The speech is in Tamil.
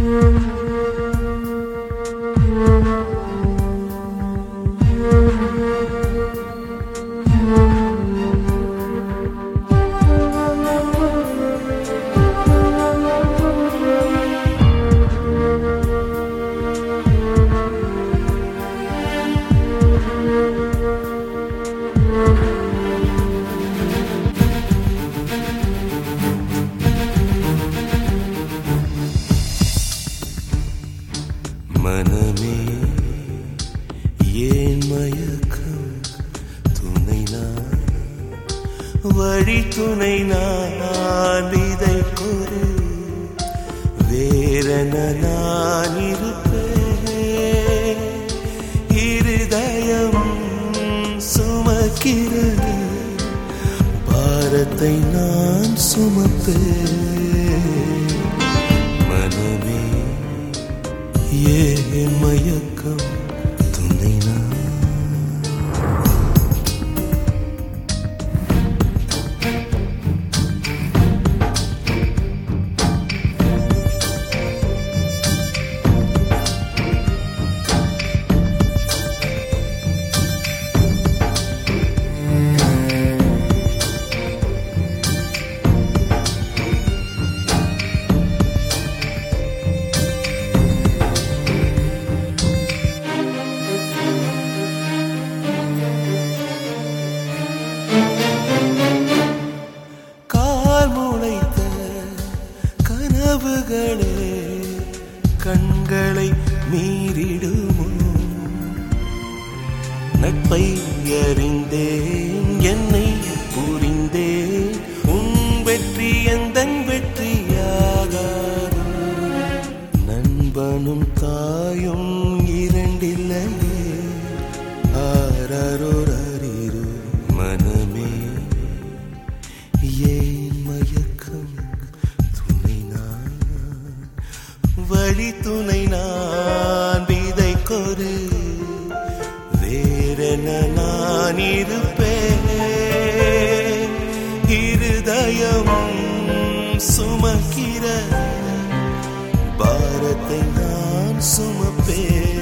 மனமே ஏன் மயக்கம், துணை நான் வழி துணை நான் விதை கொரு வேறென நான் இருப்பேன். இருதயம் சுமக்கிற பாரத்தை நான் சுமப்பேன். மனமே ஏன் மயக்கம், துணை நான். கனவுகளே கண்களை மீறிடுமோ? நட்பை அறிந்தேன், என்னை புரிந்தேன். உன் வெற்றி எந்தன் வெற்றியாகாது. நண்பனும் தாயும் இரண்டில்லையே, ஆராரோர் அறிரு. மனமே ஏன் மயக்கம், வழி துணை நான் விதை கொரு வேறென நான் இருப்பேன். இருதயம் சுமக்கிற பாரத்தை நான் சுமப்பேன்.